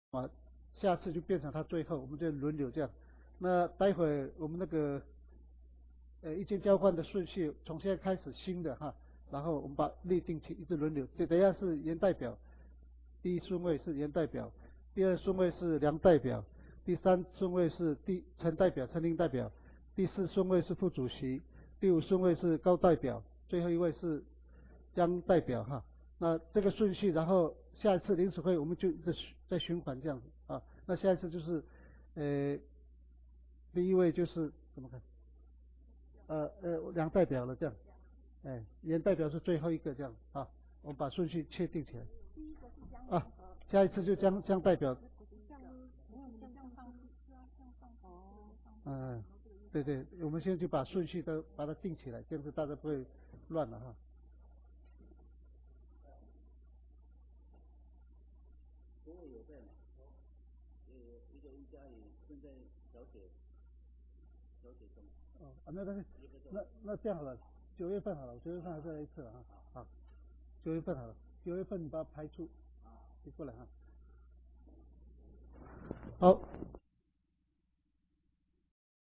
啊，下次就变成他最后，我们就轮流这样。那待会我们那个意见交换的顺序从现在开始新的哈，然后我们把立定起一直轮流。等一下是严代表，第一顺位是严代表，第二顺位是梁代表，第三顺位是陈代表、陈林代表，第四顺位是副主席，第五顺位是高代表，最后一位是江代表哈。那这个顺序，然后下一次临时会我们就再循环这样子啊。那下一次就是第一位就是怎么看？梁代表了这样，严代表是最后一个这样啊。我们把顺序确定起来啊。下一次就江代表，嗯，对对，我们现在就把顺序都把它定起来，这样子大家不会乱了哈。 中午有在吗？一个一家里正在了解中。 没关系，那这样好了，9月份好了，9月份还是来一次了哈。好，9月份好了，9月份你把它排出，你过来哈。好。